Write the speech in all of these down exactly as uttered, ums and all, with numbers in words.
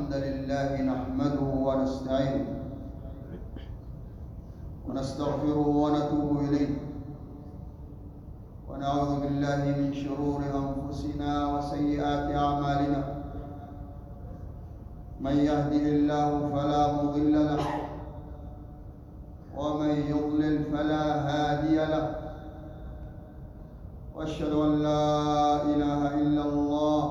الحمد لله نحمده ونستعينه ونستغفره ونتوب إليه ونعوذ بالله من شرور أنفسنا وسيئات أعمالنا. من يهده الله فلا مضل له ومن يضلل فلا هادي له، وأشهد أن لا إله إلا الله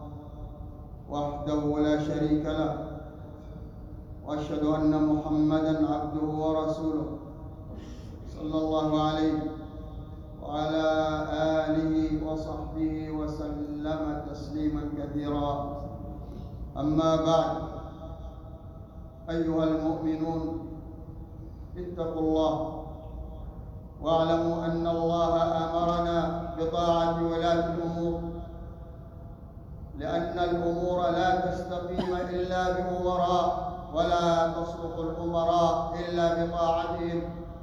وحده لا شريك له، وأشهد أن محمدًا عبده ورسوله صلى الله عليه وعلى آله وصحبه وسلم تسليمًا كثيرًا. أما بعد، أيها المؤمنون اتقوا الله واعلموا أن الله أمرنا بطاعة ولاة الأمور، لأن الأمور لا تستقيم إلا بأمراء، ولا تصلح الأمراء إلا بطاعتهم،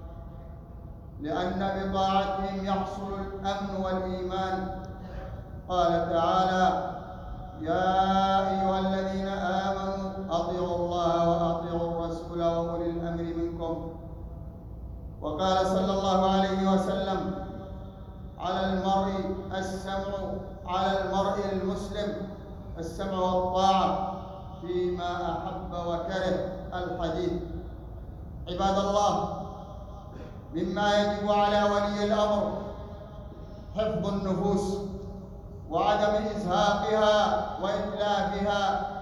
لأن بطاعتهم يحصل الأمن والإيمان. قال تعالى: يا أيها الذين آمنوا أطيعوا الله وأطيعوا الرسول وأولي الأمر منكم. وقال صلى الله عليه وسلم: على المرء السمع على المرء المسلم السمع والطاعة فيما أحب وكره. الحديث. عباد الله، مما يجب على ولي الأمر حفظ النفوس وعدم إزهاقها وإتلافها.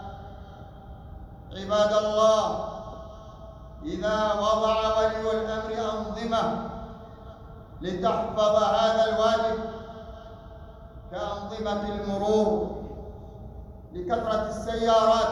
عباد الله، إذا وضع ولي الأمر أنظمة لتحفظ هذا الواجب كأنظمة المرور لكثرة السيارات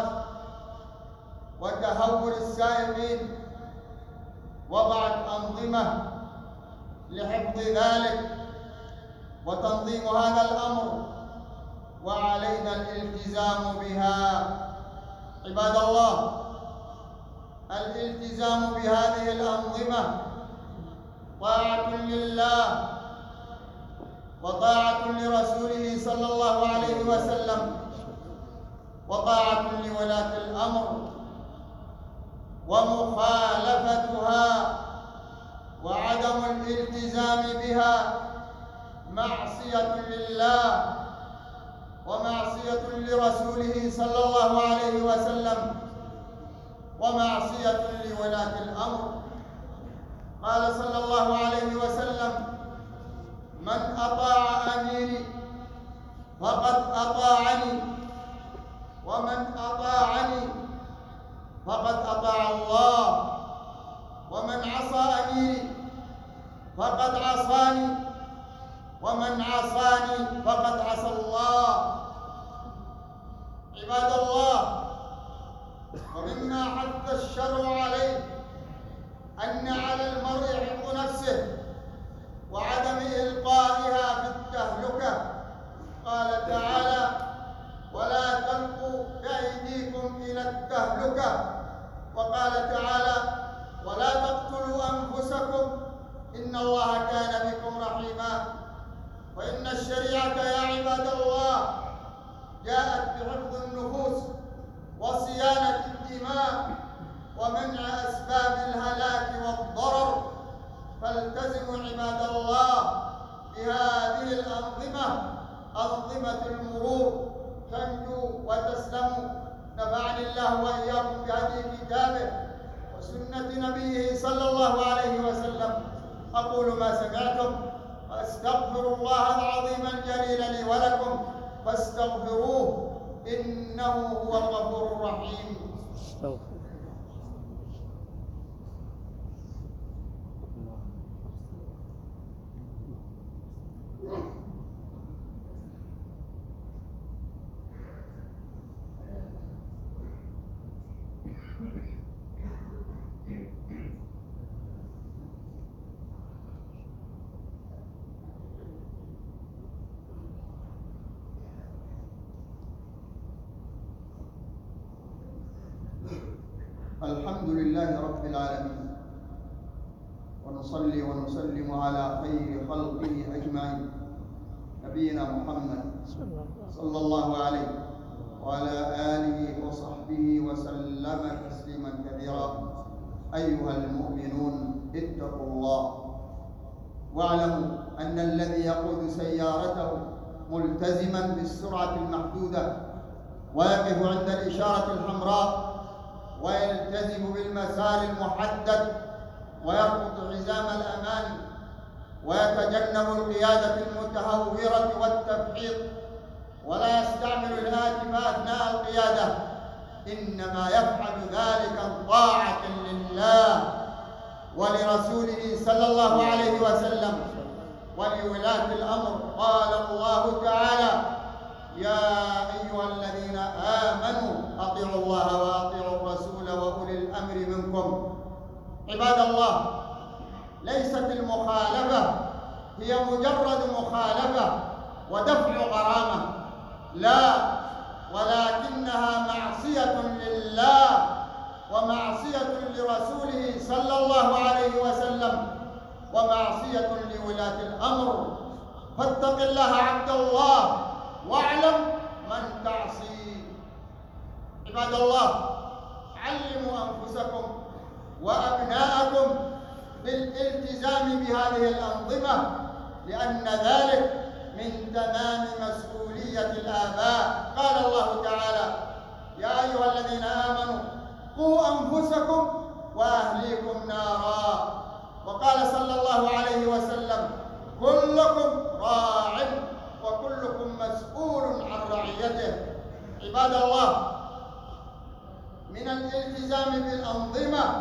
وتهور السائقين، وضعت أنظمة لحفظ ذلك وتنظيم هذا الأمر، وعلينا الالتزام بها. عباد الله، الالتزام بهذه الأنظمة طاعة لله وطاعة لرسوله صلى الله عليه وسلم وطاعة لولاة الأمر، ومخالفتها وعدم الالتزام بها معصية لله ومعصية لرسوله صلى الله عليه وسلم ومعصية لولاة الأمر. قال صلى الله عليه وسلم: من أطاع أميري فقد أطاعني، ومن أطاعني فقد أطاع الله، ومن عصى أميري فقد عصاني، ومن عصاني فقد عصى الله. عباد الله، ومما حث الشرع عليه أن على المرء حفظ نفسه وعدم إلقائها في التهلكة. قال تعالى: ولا تلقوا بأيديكم إلى التهلكة. وقال تعالى: ولا تقتلوا أنفسكم إن الله كان بكم رحيما. وإن الشريعة يا عباد الله جاءت بحفظ النفوس وصيانة الدماء ومنع أسباب الهلاك والضرر، فالتزموا عباد الله بهذه الأنظمة، أنظمة المرور، تنجوا وتسلموا. نفعني الله وإياكم بهدي كتابه وسنة نبيه صلى الله عليه وسلم. أقول ما سمعتم وأستغفر الله العظيم الجليل لي ولكم فاستغفروه إنه هو الغفور الرحيم. الحمد لله رب العالمين، ونصلي ونسلم على خير خلقه أجمعين نبينا محمد صلى الله عليه وعلى آله وصحبه وصحبه وسلم تسليما كثيرا. أيها المؤمنون اتقوا الله واعلموا أن الذي يقود سيارته ملتزما بالسرعة المحدودة ويقف عند الإشارة الحمراء ويلتزم بالمسار المحدد ويربط حزام الأمان ويتجنب القيادة المتهورة والتبحيط ولا يستعمل الهاتف أثناء القيادة، إنما يفعل ذلك طاعة لله ولرسوله صلى الله عليه وسلم ولولاة الأمر. قال الله تعالى: يا أيها الذين آمنوا أطيعوا الله وأطيعوا الرسول وأولي الأمر منكم. عباد الله، ليست المخالفة هي مجرد مخالفة ودفع غرامة، لا، ولكنها معصية لله ومعصية لرسوله صلى الله عليه وسلم ومعصية لولاة الأمر. فاتق الله عبد الله واعلم من تعصي. عباد الله، علموا أنفسكم وأبناءكم بالالتزام بهذه الأنظمة، لأن ذلك من تمام مسؤولية الآباء. قال الله تعالى: يا أيها الذين آمنوا قوا أنفسكم وأهليكم نارا. وقال صلى الله عليه وسلم: كلكم راع وكلكم مسؤول عن رعيته. عباد الله، من الالتزام بالأنظمة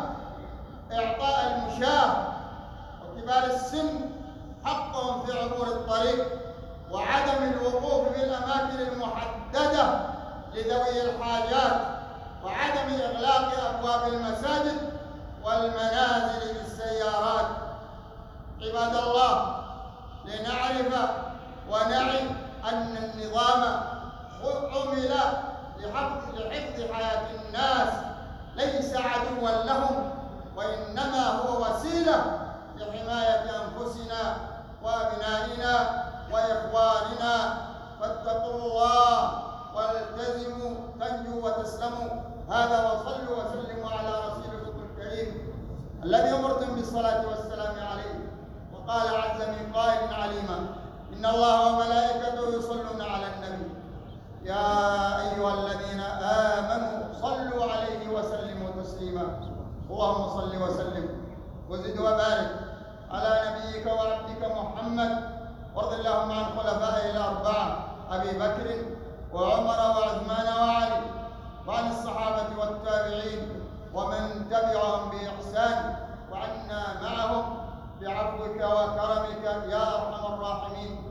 إعطاء المشاة وكبار السن حقهم في عبور الطريق وعدم الوقوف في الأماكن المحددة لذوي الحاجات وعدم إغلاق أبواب المساجد والمنازل بالسيارات. عباد الله، لنعرف ونعي أن النظام عمل لحفظ حياة الناس، ليس عدوا لهم، وإنما هو وسيلة لحماية أنفسنا وأبنائنا وإخواننا. فاتقوا الله والتزموا تنجوا وتسلموا. هذا، وصلوا وسلموا على رسولكم الكريم الذي أمرتم بالصلاة والسلام عليه. وقال عز من قائل عليما: إن الله وملائكته يصلون على النبي يا أيها الذين آمنوا صلوا عليه وسلموا تسليما. اللهم صل وسلم وزد وبارك على نبيك وعبدك محمد، وارض اللهم عن خلفائه الأربعة أبي بكر وعمر وعثمان وعلي، وعن الصحابة والتابعين ومن تبعهم بإحسان، وعنا معهم بعفوك وكرمك يا أرحم الراحمين.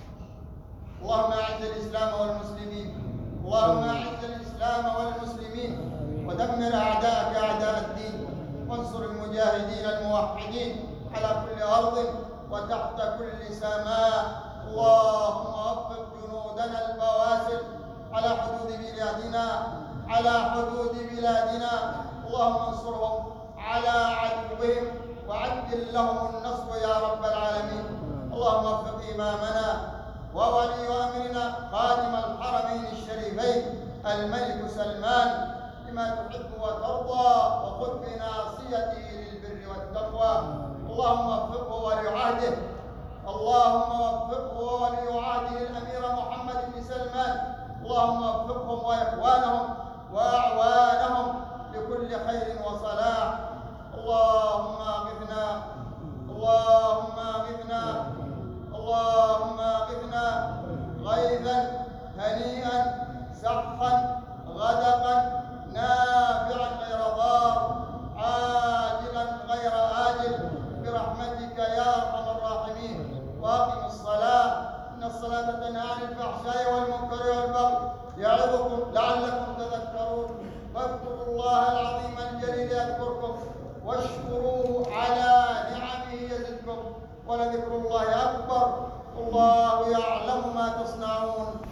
اللهم أعز الإسلام والمسلمين، اللهم أعز الإسلام والمسلمين ودمر أعداءك أعداء الدين، وانصر المجاهدين الموحدين على كل أرض وتحت كل سماء. اللهم وفق جنودنا البواسل على حدود بلادنا على حدود بلادنا اللهم انصرهم على عدوهم وعجل لهم النصر يا رب العالمين. اللهم وفق إمامنا وولي أمرنا خادم الحرمين الشريفين الملك سلمان لما تحب وترضى، وخذ بناصيته للبر والتقوى. اللهم وفقه ولي عهده اللهم وفقه وولي عهده الأمير محمد بن سلمان. اللهم وفقهم وإخوانهم وأعوانهم لكل خير وصلاح. اللهم أغثنا اللهم أغثنا اللهم أغثنا غيثا هنيئا سحقا غدقا نافعا غير ضار عاجلا غير آجل برحمتك يا أرحم الراحمين. وأقم الصلاة إن الصلاة تنهى عن الفحشاء والمنكر والبغي يعظكم لعلكم تذكرون. فاذكروا الله العظيم الجليل يذكركم واشكروه على نعمه يزدكم ولذكر الله أكبر. الله يعلم ما تصنعون.